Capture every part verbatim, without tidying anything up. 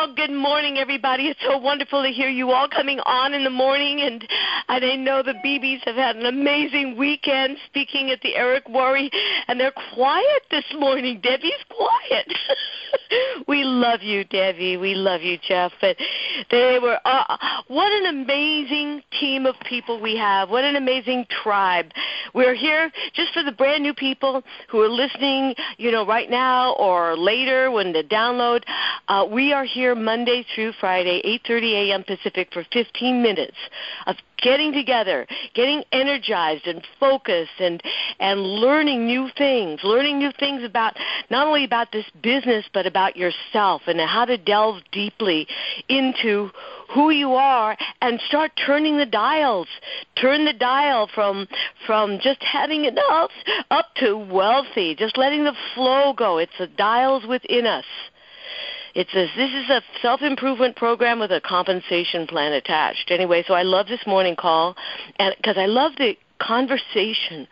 Well, good morning, everybody. It's so wonderful to hear you all coming on in the morning, and, and I know the B Bs have had an amazing weekend speaking at the Eric Worre, and they're quiet this morning. Debbie's quiet. We love you, Debbie. We love you, Jeff. But they were uh, what an amazing team of people we have. What an amazing tribe. We're here just for the brand new people who are listening, you know, right now or later when the download. Uh, we are here Monday through Friday, eight thirty a.m. Pacific, for fifteen minutes of getting together, getting energized and focused, and and learning new things, learning new things about not only about this business but about yourself and how to delve deeply into who you are and start turning the dials. Turn the dial from from just having enough up to wealthy, just letting the flow go. It's the dials within us. It's a, this is a self-improvement program with a compensation plan attached. Anyway, so I love this morning call and because I love the conversation.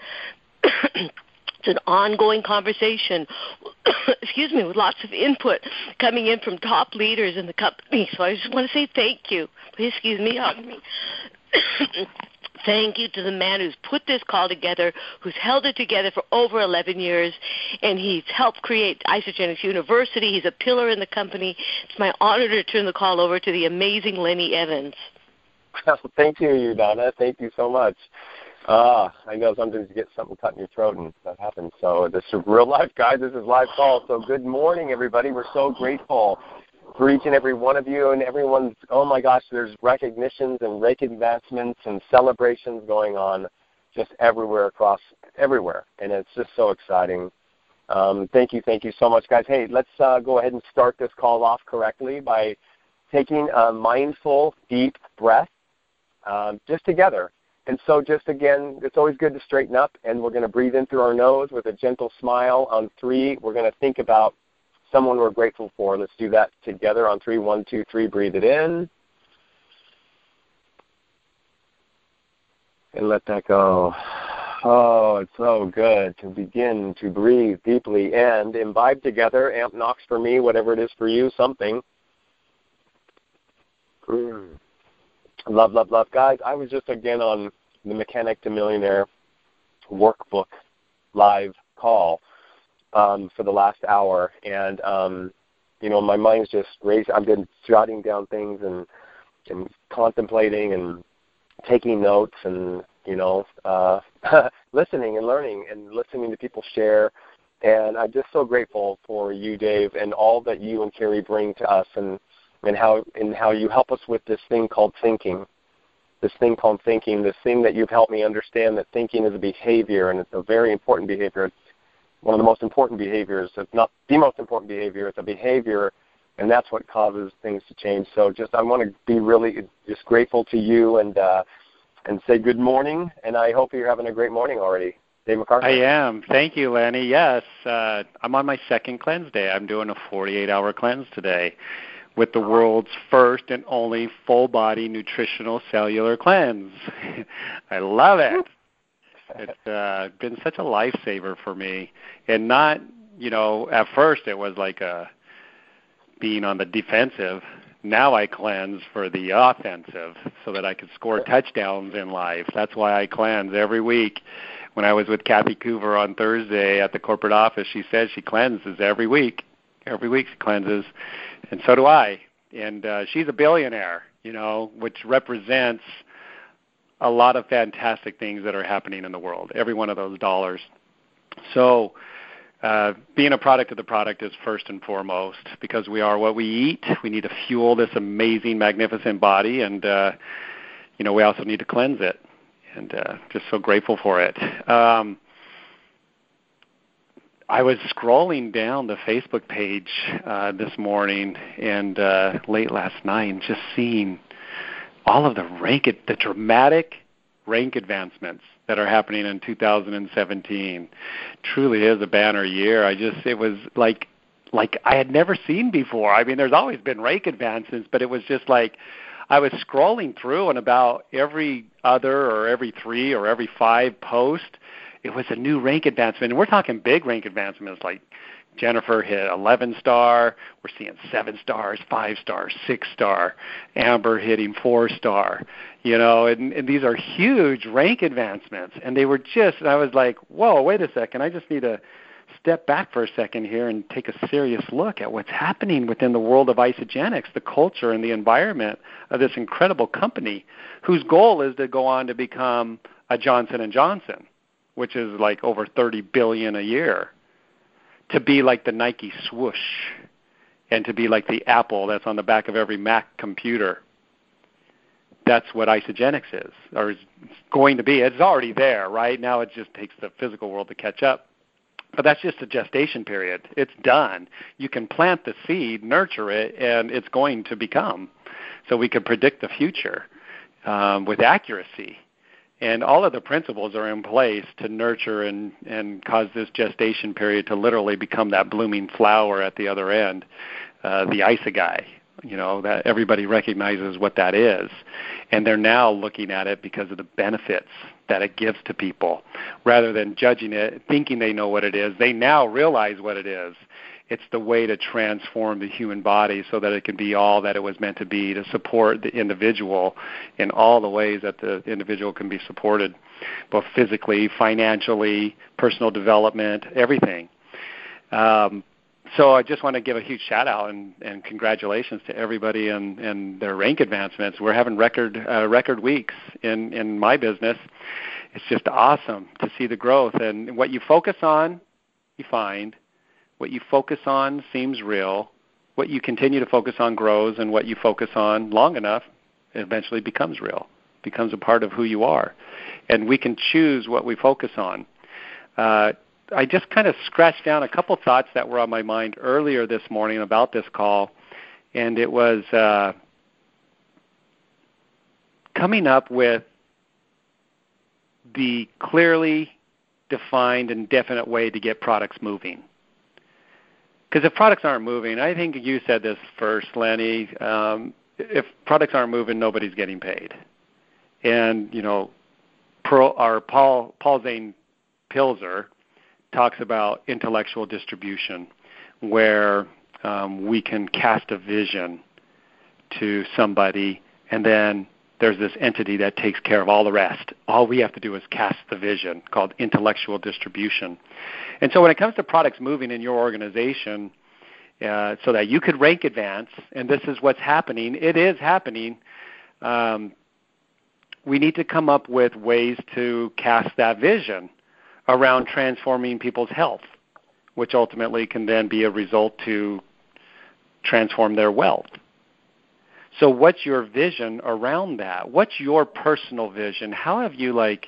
It's an ongoing conversation, excuse me, with lots of input coming in from top leaders in the company. So I just want to say thank you. Please excuse me, hug me. Thank you to the man who's put this call together, who's held it together for over eleven years, and he's helped create Isagenix University. He's a pillar in the company. It's my honor to turn the call over to the amazing Lenny Evans. Well, thank you, Donna. Thank you so much. Uh, I know sometimes you get something cut in your throat, and that happens. So this is real life, guys. This is live call. So good morning, everybody. We're so grateful for each and every one of you and everyone's, oh my gosh, there's recognitions and rake advancements and celebrations going on just everywhere across, everywhere. And it's just so exciting. Um, thank you, thank you so much, guys. Hey, let's uh, go ahead and start this call off correctly by taking a mindful, deep breath um, just together. And so just, again, it's always good to straighten up, and we're going to breathe in through our nose with a gentle smile. On three, we're going to think about someone we're grateful for. Let's do that together on three. One, two, three. Breathe it in. And let that go. Oh, it's so good to begin to breathe deeply and imbibe together. Amp knocks for me, whatever it is for you, something. Mm. Love, love, love. Guys, I was just again on the Mechanic to Millionaire workbook live call. Um, for the last hour, and um, you know, my mind's just racing. I've been jotting down things and, and contemplating and taking notes, and you know, uh, listening and learning and listening to people share. And I'm just so grateful for you, Dave, and all that you and Carrie bring to us, and and how and how you help us with this thing called thinking. This thing called thinking. This thing that you've helped me understand that thinking is a behavior, and it's a very important behavior. It's one of the most important behaviors, if not the most important behavior. It's a behavior, and that's what causes things to change. So just I want to be really just grateful to you and uh, and say good morning, and I hope you're having a great morning already. Dave MacArthur. I am. Thank you, Lenny. Yes, uh, I'm on my second cleanse day. I'm doing a forty-eight hour cleanse today with the world's first and only full-body nutritional cellular cleanse. I love it. It's uh, been such a lifesaver for me, and not, you know, at first it was like a being on the defensive. Now I cleanse for the offensive so that I can score touchdowns in life. That's why I cleanse every week. When I was with Kathy Coover on Thursday at the corporate office, she said she cleanses every week. Every week she cleanses, and so do I. And uh, she's a billionaire, you know, which represents a lot of fantastic things that are happening in the world, every one of those dollars. So uh, being a product of the product is first and foremost, because we are what we eat. We need to fuel this amazing, magnificent body, and, uh, you know, we also need to cleanse it, and uh, just so grateful for it. Um, I was scrolling down the Facebook page uh, this morning and uh, late last night, and just seeing all of the rank, the dramatic rank advancements that are happening in two thousand seventeen. Truly is a banner year. I just, it was like, like I had never seen before. I mean, there's always been rank advancements, but it was just like, I was scrolling through, and about every other or every three or every five post, it was a new rank advancement. And we're talking big rank advancements like Jennifer hit eleven star. We're seeing seven stars, five stars, six star. Amber hitting four star. You know, and, and these are huge rank advancements. And they were just, and I was like, whoa, wait a second. I just need to step back for a second here and take a serious look at what's happening within the world of Isagenix, the culture and the environment of this incredible company, whose goal is to go on to become a Johnson and Johnson, which is like over thirty billion dollars a year, to be like the Nike swoosh, and to be like the Apple that's on the back of every Mac computer. That's what Isagenix is, or is going to be. It's already there, right? Now it just takes the physical world to catch up. But that's just a gestation period. It's done. You can plant the seed, nurture it, and it's going to become. So we can predict the future um, with accuracy. And all of the principles are in place to nurture and, and cause this gestation period to literally become that blooming flower at the other end, uh, the isegai. You know, that everybody recognizes what that is. And they're now looking at it because of the benefits that it gives to people. Rather than judging it, thinking they know what it is, they now realize what it is. It's the way to transform the human body so that it can be all that it was meant to be, to support the individual in all the ways that the individual can be supported, both physically, financially, personal development, everything. Um, So I just want to give a huge shout-out and, and congratulations to everybody and, and their rank advancements. We're having record uh, record weeks in, in my business. It's just awesome to see the growth. And what you focus on, you find. What you focus on seems real. What you continue to focus on grows, and what you focus on long enough eventually becomes real, becomes a part of who you are. And we can choose what we focus on. Uh, I just kind of scratched down a couple thoughts that were on my mind earlier this morning about this call, and it was uh, coming up with the clearly defined and definite way to get products moving. Because if products aren't moving, I think you said this first, Lenny, um, if products aren't moving, nobody's getting paid. And, you know, Pro, our Paul, Paul Zane Pilzer talks about intellectual distribution, where um, we can cast a vision to somebody, and then there's this entity that takes care of all the rest. All we have to do is cast the vision, called intellectual distribution. And so when it comes to products moving in your organization, uh, so that you could rank advance, and this is what's happening, it is happening, um, we need to come up with ways to cast that vision around transforming people's health, which ultimately can then be a result to transform their wealth. So what's your vision around that? What's your personal vision? How have you, like,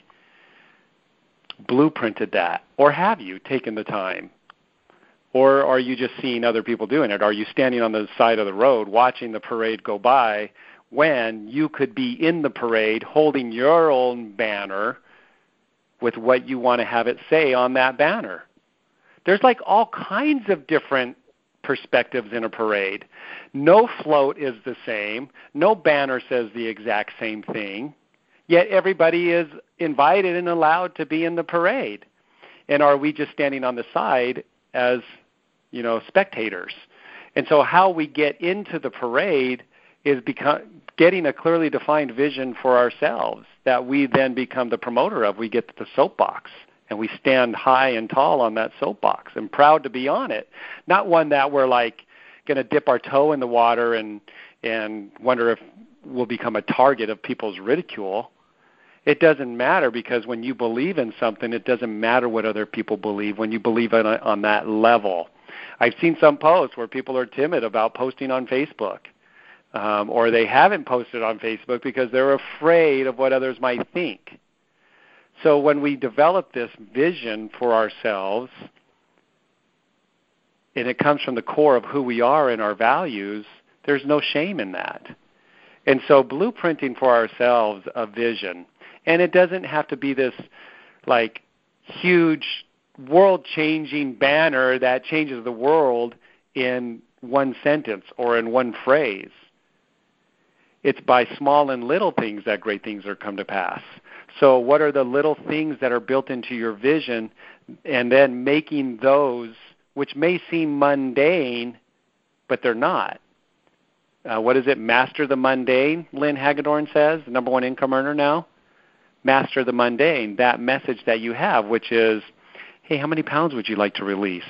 blueprinted that? Or have you taken the time? Or are you just seeing other people doing it? Are you standing on the side of the road watching the parade go by when you could be in the parade holding your own banner with what you want to have it say on that banner? There's like all kinds of different perspectives in a parade. No float is the same. No banner says the exact same thing. Yet everybody is invited and allowed to be in the parade. And are we just standing on the side as, you know, spectators? And so how we get into the parade is become, getting a clearly defined vision for ourselves that we then become the promoter of. We get to the soapbox, and we stand high and tall on that soapbox and proud to be on it. Not one that we're like going to dip our toe in the water and and wonder if we'll become a target of people's ridicule. It doesn't matter, because when you believe in something, it doesn't matter what other people believe when you believe on, on that level. I've seen some posts where people are timid about posting on Facebook. Um, or they haven't posted on Facebook because they're afraid of what others might think. So when we develop this vision for ourselves, and it comes from the core of who we are and our values, there's no shame in that. And so blueprinting for ourselves a vision, and it doesn't have to be this like huge world-changing banner that changes the world in one sentence or in one phrase. It's by small and little things that great things are come to pass. So what are the little things that are built into your vision, and then making those which may seem mundane, but they're not. Uh, what is it? Master the mundane, Lynn Hagedorn says, the number one income earner now. Master the mundane, that message that you have, which is, hey, how many pounds would you like to release?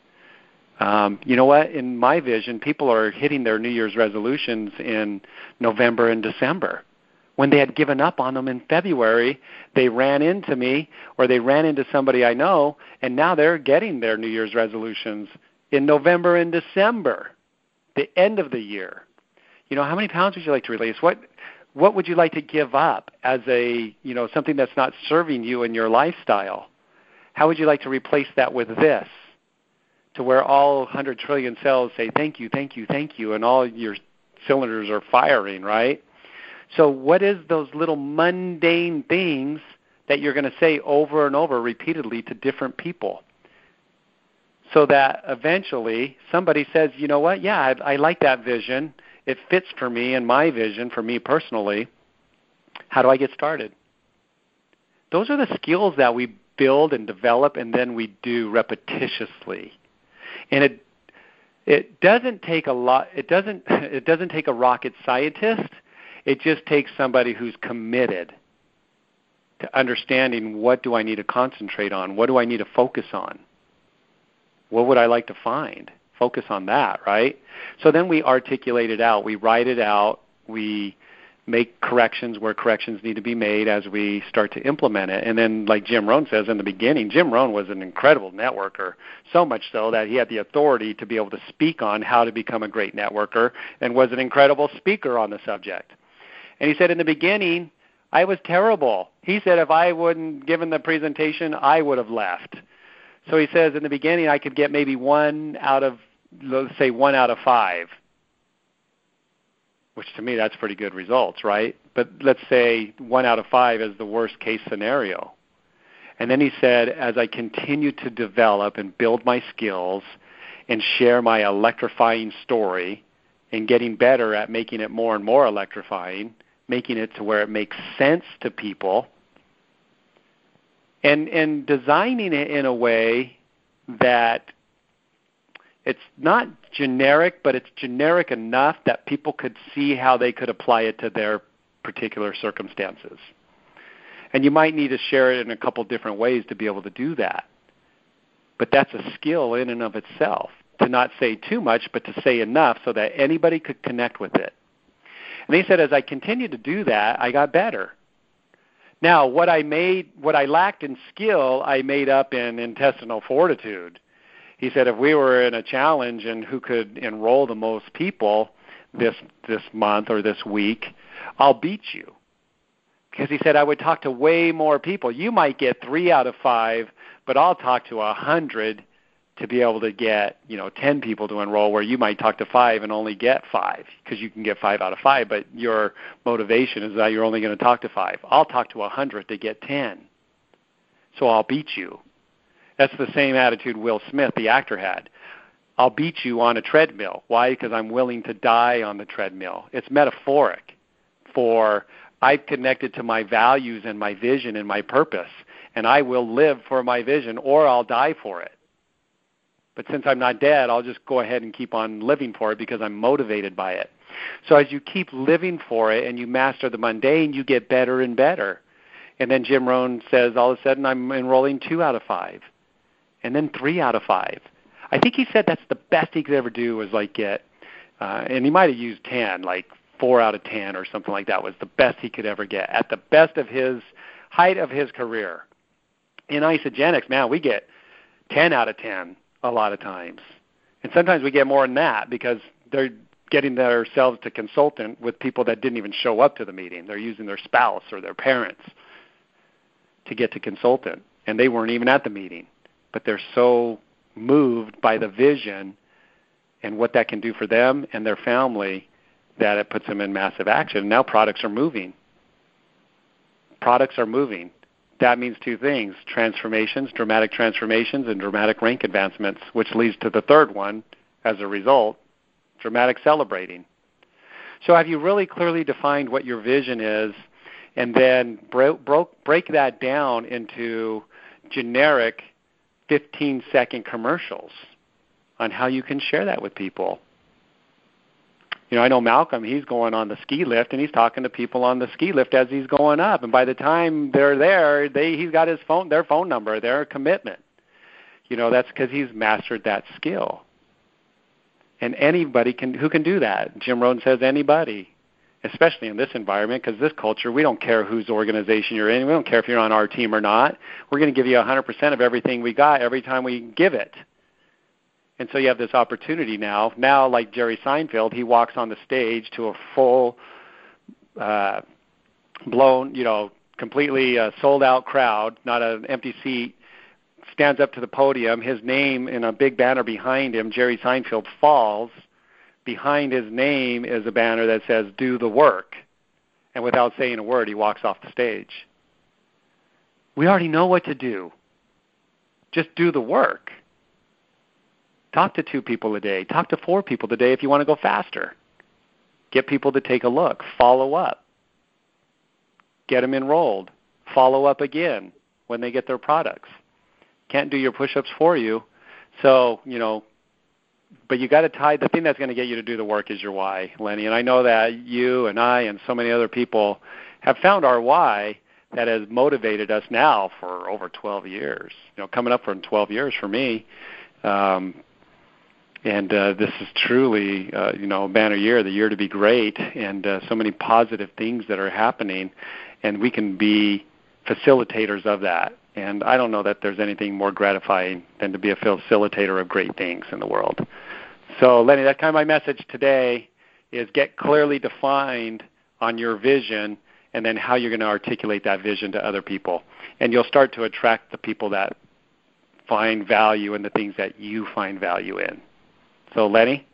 Um, you know what? In my vision, people are hitting their New Year's resolutions in November and December. When they had given up on them in February, they ran into me or they ran into somebody I know, and now they're getting their New Year's resolutions in November and December, the end of the year. You know, how many pounds would you like to release? What what would you like to give up as a, you know, something that's not serving you in your lifestyle? How would you like to replace that with this? To where all one hundred trillion cells say thank you, thank you, thank you, and all your cylinders are firing, right? So what is those little mundane things that you're going to say over and over repeatedly to different people? So that eventually somebody says, you know what, yeah, I, I like that vision. It fits for me and my vision, for me personally. How do I get started? Those are the skills that we build and develop and then we do repetitiously. And it it doesn't take a lot it doesn't it doesn't take a rocket scientist. It just takes somebody who's committed to understanding what do I need to concentrate on? What do I need to focus on? What would I like to find? Focus on that, right? So then we articulate it out. We write it out. We make corrections where corrections need to be made as we start to implement it. And then, like Jim Rohn says in the beginning, Jim Rohn was an incredible networker, so much so that he had the authority to be able to speak on how to become a great networker and was an incredible speaker on the subject. And he said in the beginning, I was terrible. He said if I wouldn't given the presentation, I would have left. So he says in the beginning I could get maybe one out of, let's say one out of five, which to me that's pretty good results, right? But let's say one out of five is the worst case scenario. And then he said, as I continue to develop and build my skills and share my electrifying story and getting better at making it more and more electrifying, making it to where it makes sense to people, and and designing it in a way that it's not generic, but it's generic enough that people could see how they could apply it to their particular circumstances. And you might need to share it in a couple different ways to be able to do that. But that's a skill in and of itself, to not say too much, but to say enough so that anybody could connect with it. And he said, as I continued to do that, I got better. Now, what I made, what I lacked in skill, I made up in intestinal fortitude. He said, if we were in a challenge and who could enroll the most people this this month or this week, I'll beat you. Because he said, I would talk to way more people. You might get three out of five, but I'll talk to a hundred to be able to get, you know, ten people to enroll, where you might talk to five and only get five, because you can get five out of five, but your motivation is that you're only going to talk to five. I'll talk to a hundred to get ten, so I'll beat you. That's the same attitude Will Smith, the actor, had. I'll beat you on a treadmill. Why? Because I'm willing to die on the treadmill. It's metaphoric for I've connected to my values and my vision and my purpose, and I will live for my vision or I'll die for it. But since I'm not dead, I'll just go ahead and keep on living for it because I'm motivated by it. So as you keep living for it and you master the mundane, you get better and better. And then Jim Rohn says, all of a sudden I'm enrolling two out of five, and then three out of five. I think he said that's the best he could ever do, was like get, uh, and he might have used ten, like four out of ten or something like that was the best he could ever get at the best of his height of his career. In Isagenix, man, we get ten out of ten. A lot of times. And sometimes we get more than that because they're getting themselves to consultant with people that didn't even show up to the meeting. They're using their spouse or their parents to get to consultant, and they weren't even at the meeting. But they're so moved by the vision and what that can do for them and their family that it puts them in massive action. Now products are moving. Products are moving. That means two things, transformations, dramatic transformations, and dramatic rank advancements, which leads to the third one, as a result, dramatic celebrating. So have you really clearly defined what your vision is, and then bro- bro- break that down into generic fifteen-second commercials? on how you can share that with people. You know, I know Malcolm, he's going on the ski lift, and he's talking to people on the ski lift as he's going up. And by the time they're there, they he's got his phone, their phone number, their commitment. You know, that's because he's mastered that skill. And anybody can who can do that. Jim Rohn says anybody, especially in this environment, because this culture, we don't care whose organization you're in. We don't care if you're on our team or not. We're going to give you one hundred percent of everything we got every time we give it. And so you have this opportunity now. Now, like Jerry Seinfeld, he walks on the stage to a full, uh, blown, you know, completely uh, sold-out crowd, not an empty seat, stands up to the podium. His name in a big banner behind him, Jerry Seinfeld, falls. Behind his name is a banner that says, "Do the work." And without saying a word, he walks off the stage. We already know what to do. Just do the work. Talk to two people a day. Talk to four people a day if you want to go faster. Get people to take a look. Follow up. Get them enrolled. Follow up again when they get their products. Can't do your push-ups for you. So, you know, but you got to tie, the thing that's going to get you to do the work is your why, Lenny. And I know that you and I and so many other people have found our why that has motivated us now for over twelve years. You know, coming up for twelve years for me. Um, And uh, this is truly, uh, you know, a banner year, the year to be great, and uh, so many positive things that are happening, and we can be facilitators of that. And I don't know that there's anything more gratifying than to be a facilitator of great things in the world. So, Lenny, that's kind of my message today is get clearly defined on your vision and then how you're going to articulate that vision to other people. And you'll start to attract the people that find value in the things that you find value in. So, Lenny?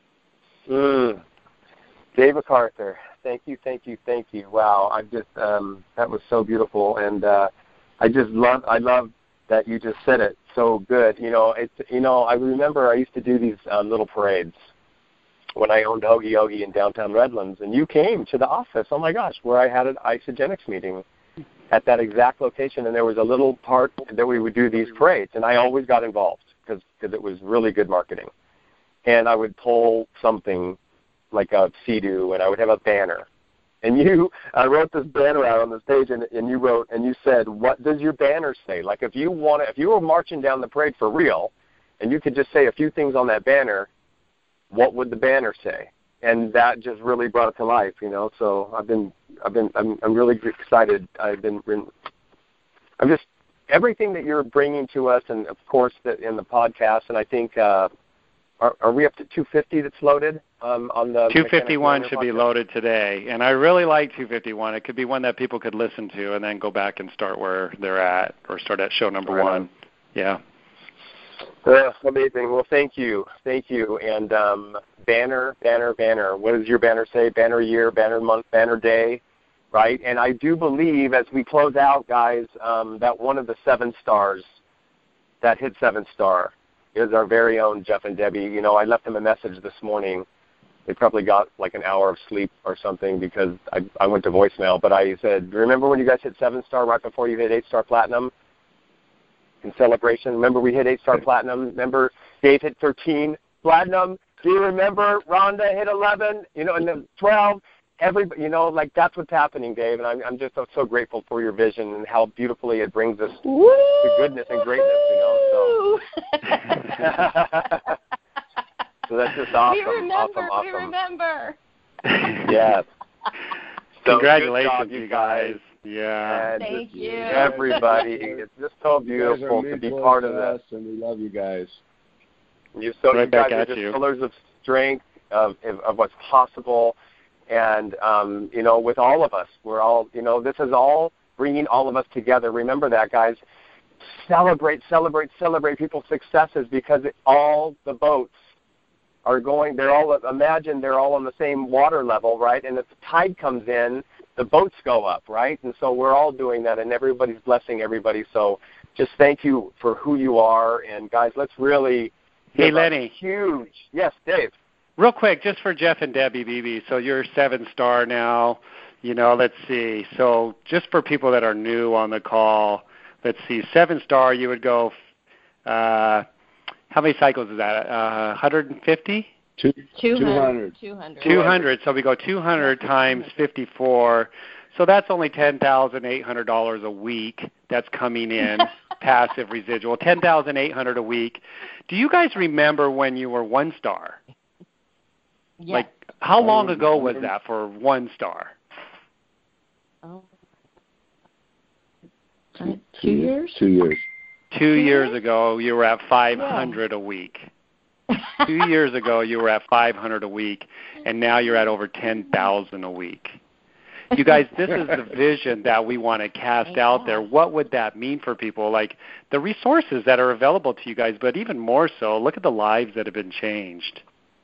Mm. Dave MacArthur, thank you, thank you, thank you. Wow, I just um, that was so beautiful, and uh, I just love I love that you just said it so good. You know, it's you know I remember I used to do these uh, little parades when I owned Hoagie Yogi in downtown Redlands, and you came to the office. Oh my gosh, where I had an Isogenics meeting at that exact location, and there was a little part that we would do these parades, and I always got involved because because it was really good marketing. And I would pull something like a Sea-Doo, and I would have a banner. And you, I wrote this banner out on this page, and, and you wrote, and you said, what does your banner say? Like if you want to, if you were marching down the parade for real, and you could just say a few things on that banner, what would the banner say? And that just really brought it to life, you know. So I've been, I've been, I'm, I'm really excited. I've been, I'm just everything that you're bringing to us, and of course that in the podcast, and I think. Uh, Are, are we up to two fifty that's loaded um, on the two fifty-one should be loaded today, and I really like two fifty-one. It could be one that people could listen to and then go back and start where they're at or start at show number right one. On. Yeah. Uh, amazing. Well, thank you. Thank you. And um, banner, banner, banner. What does your banner say? Banner year, banner month, banner day, right? And I do believe as we close out, guys, um, that one of the seven stars that hit seven star is our very own Jeff and Debbie. You know, I left them a message this morning. They probably got like an hour of sleep or something because I, I went to voicemail. But I said, remember when you guys hit seven-star right before you hit eight-star platinum in celebration? Remember we hit eight-star platinum? Remember Dave hit thirteen platinum? Do you remember Rhonda hit eleven? You know, and then twelve? Everybody, you know, like that's what's happening, Dave. And I'm, I'm just so, so grateful for your vision and how beautifully it brings us Woo! to goodness and greatness, you know. So, so that's just awesome. We remember. Awesome, awesome. We remember. Yes. So congratulations, job, you guys. Yeah. And Thank you. Everybody. It's just so beautiful to be part of this. And we love you guys. You, so right you guys back are at just you. pillars of strength, of, of, of what's possible. And, um, you know, with all of us, we're all, you know, this is all bringing all of us together. Remember that, guys. Celebrate, celebrate, celebrate people's successes because it, all the boats are going, they're all, imagine they're all on the same water level, right? And if the tide comes in, the boats go up, right? And so we're all doing that, and everybody's blessing everybody. So just thank you for who you are. And, guys, let's really Hey, Lenny. Huge. Yes, Dave. Real quick, just for Jeff and Debbie, B B, so you're seven star now. You know, let's see. So just for people that are new on the call, let's see, seven star, you would go uh, how many cycles is that? Uh, one hundred fifty? Two, two hundred. two hundred. two hundred. So we go two hundred times fifty-four. So that's only ten thousand eight hundred dollars a week that's coming in, passive residual, ten thousand eight hundred dollars a week. Do you guys remember when you were one star? Yes. Like, how long ago was that for one star? Oh. Two, two years? Two years. Two years ago, you were at five hundred yeah. a week. Two years ago, you were at five hundred a week, and now you're at over ten thousand a week. You guys, this is the vision that we want to cast out there. What would that mean for people? Like the resources that are available to you guys, but even more so, look at the lives that have been changed.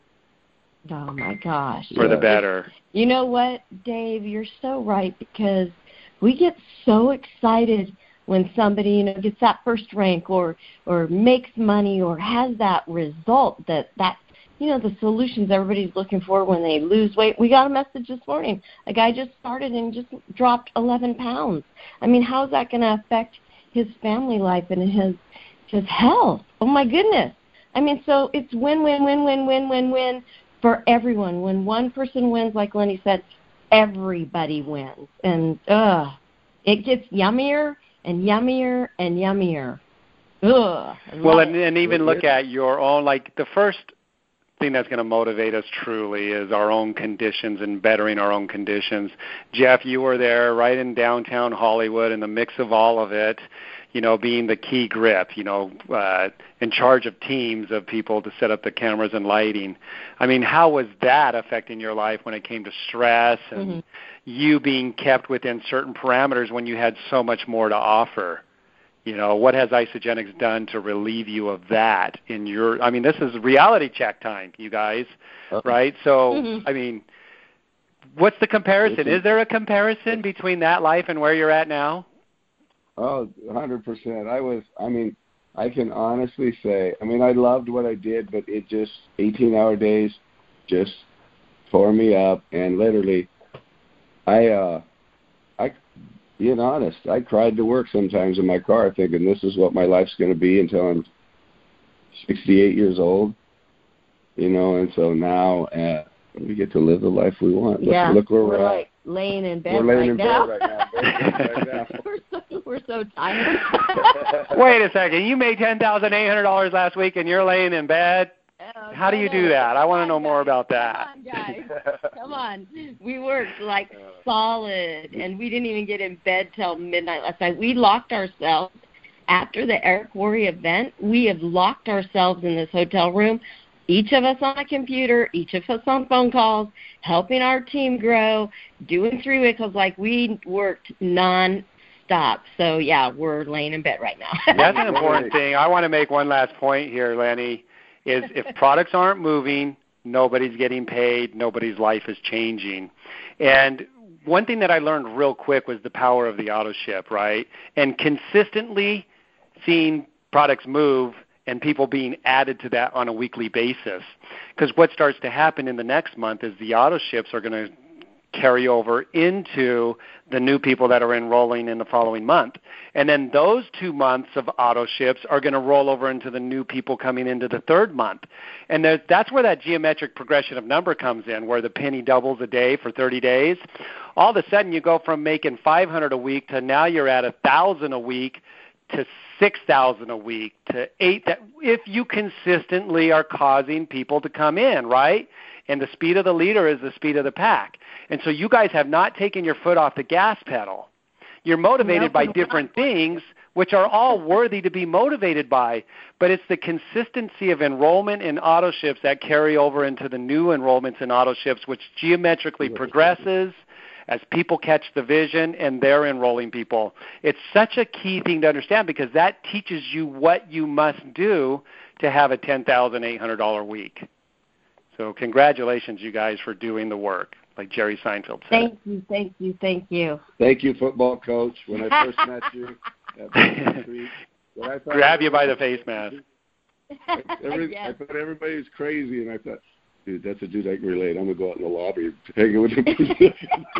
Oh, my gosh. For the better. You know what, Dave? You're so right, because we get so excited when somebody, you know, gets that first rank or or makes money or has that result that that you know, the solutions everybody's looking for when they lose weight. We got a message this morning. A guy just started and just dropped eleven pounds. I mean, how's that going to affect his family life and his his health? Oh, my goodness. I mean, so it's win, win, win, win, win, win, win for everyone. When one person wins, like Lenny said, everybody wins. And, ugh, it gets yummier and yummier and yummier. Ugh. Well, and, and even look at your own, like the first thing that's going to motivate us truly is our own conditions and bettering our own conditions. Jeff, you were there right in downtown Hollywood in the mix of all of it, you know, being the key grip, you know, uh, in charge of teams of people to set up the cameras and lighting. I mean, how was that affecting your life when it came to stress and mm-hmm. you being kept within certain parameters when you had so much more to offer? You know, what has Isagenix done to relieve you of that in your, I mean, this is reality check time, you guys, okay. right? So, mm-hmm. I mean, what's the comparison? Is there a comparison between that life and where you're at now? Oh, one hundred percent. I was, I mean, I can honestly say, I mean, I loved what I did, but it just, eighteen-hour days just tore me up, and literally, I, uh, I, being honest, I cried to work sometimes in my car thinking this is what my life's going to be until I'm sixty-eight years old, you know, and so now uh, we get to live the life we want. Look, yeah, look where we're, we're like at. laying in bed We're laying right in now. bed right now. we're, so, we're so tired. Wait a second. You made ten thousand eight hundred dollars last week and you're laying in bed? Oh, How do you do that? I want to know on, more guys. about that. Come on, guys. Come on. We worked like solid, and we didn't even get in bed till midnight last night. We locked ourselves after the Eric Worre event. We have locked ourselves in this hotel room, each of us on a computer, each of us on phone calls, helping our team grow, doing three weeks. Like we worked non-stop. So, yeah, we're laying in bed right now. That's an important thing. I want to make one last point here, Lenny. Is if products aren't moving, nobody's getting paid, nobody's life is changing. And one thing that I learned real quick was the power of the auto ship, right? And consistently seeing products move and people being added to that on a weekly basis. Because what starts to happen in the next month is the auto ships are going to carry over into the new people that are enrolling in the following month. And then those two months of auto ships are going to roll over into the new people coming into the third month. And that's where that geometric progression of number comes in, where the penny doubles a day for thirty days. All of a sudden you go from making five hundred a week to now you're at one thousand a week to six thousand a week to eight, if you consistently are causing people to come in, right? And the speed of the leader is the speed of the pack. And so you guys have not taken your foot off the gas pedal. You're motivated by different things, which are all worthy to be motivated by, but it's the consistency of enrollment in auto ships that carry over into the new enrollments in auto ships, which geometrically progresses as people catch the vision and they're enrolling people. It's such a key thing to understand because that teaches you what you must do to have a ten thousand eight hundred dollars week. So congratulations, you guys, for doing the work, like Jerry Seinfeld said. Thank you, thank you, thank you. Thank you, football coach. When I first met you, at Street, I grab you by the face mask. Every, yes. I thought everybody was crazy, and I thought, dude, that's a dude I can relate. I'm going to go out in the lobby and hang it with him.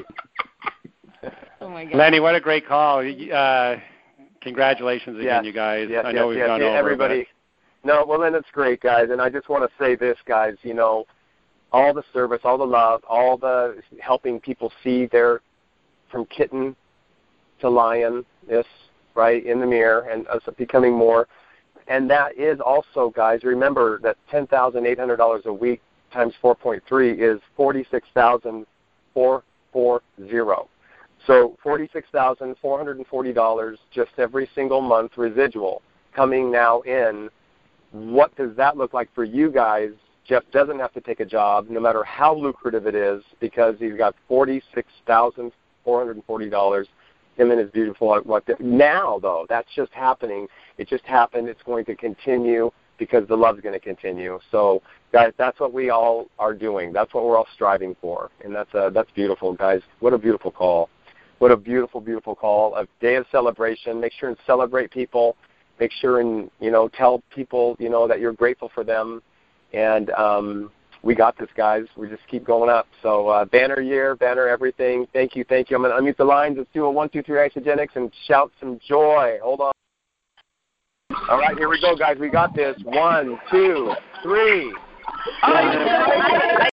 Oh, my God. Lenny, what a great call. Uh, congratulations again, yes, you guys. Yes, I know yes, we've yes, gone yes, over everybody. it. No, well, then it's great, guys. And I just want to say this, guys, you know, all the service, all the love, all the helping people see their, from kitten to lioness, right, in the mirror, and us becoming more. And that is also, guys, remember that ten thousand eight hundred dollars a week times four point three is forty-six thousand four hundred forty. So forty-six thousand four hundred forty dollars just every single month residual coming now in. What does that look like for you guys? Jeff doesn't have to take a job, no matter how lucrative it is, because he's got forty-six thousand four hundred forty dollars. Him and his beautiful wife. Now, though, that's just happening. It just happened. It's going to continue because the love's going to continue. So, guys, that's what we all are doing. That's what we're all striving for, and that's uh, that's beautiful, guys. What a beautiful call. What a beautiful, beautiful call. A day of celebration. Make sure and celebrate people. Make sure and, you know, tell people, you know, that you're grateful for them. And um, we got this, guys. We just keep going up. So uh, banner year, banner everything. Thank you, thank you. I'm going to unmute the lines. Let's do a one, two, three Isagenix and shout some joy. Hold on. All right, here we go, guys. We got this. One, two, three.